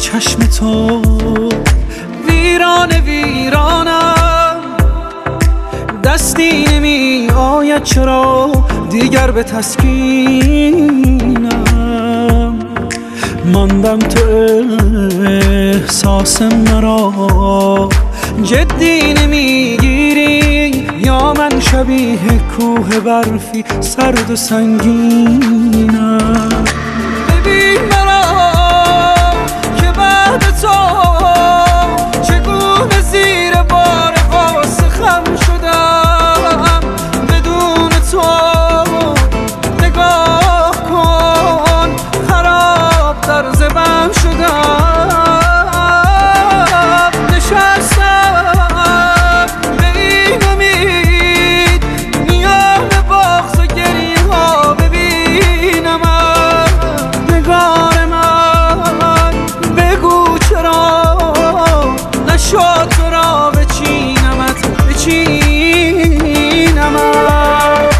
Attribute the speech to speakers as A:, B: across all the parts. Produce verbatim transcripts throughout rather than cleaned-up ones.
A: چشم تو ویران ویرانم، دستی نمی آید چرا دیگر به تسکینم. ماندم تو احساس مرا جدی نمیگیری، یا من شبیه کوه برفی سرد و سنگینم. ببین مرا که بعد تو چگونه زیر بار غصه خم شدم. بدون تو نگاه کن خراب در زبم شدم. نشستم به این امید میان بغض و گریه ها ببینم نگار من. بگو چرا نشد تو را بچینمت بچینمت.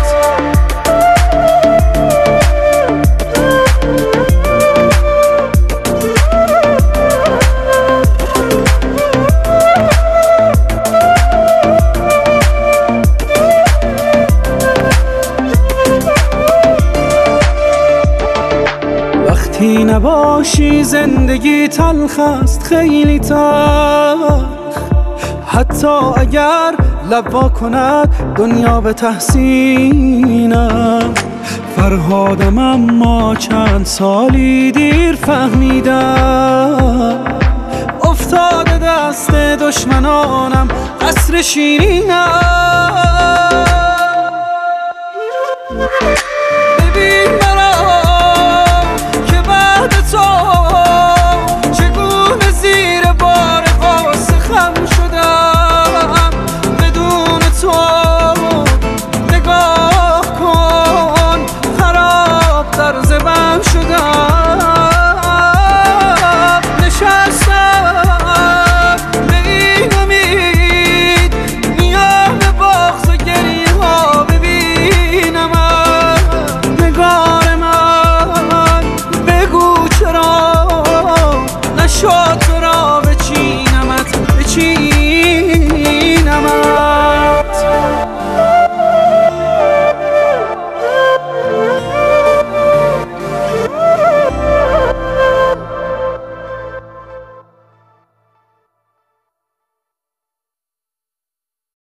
A: وقتی نباشی زندگی تلخ است خیلی تلخ، حتی اگر لب وا کند دنیا به تحسینم. فرهادم اما چند سالی دیر فهمیدم، افتاده دست دشمنانم قصر شیرینم. ببین مرا که بعد تو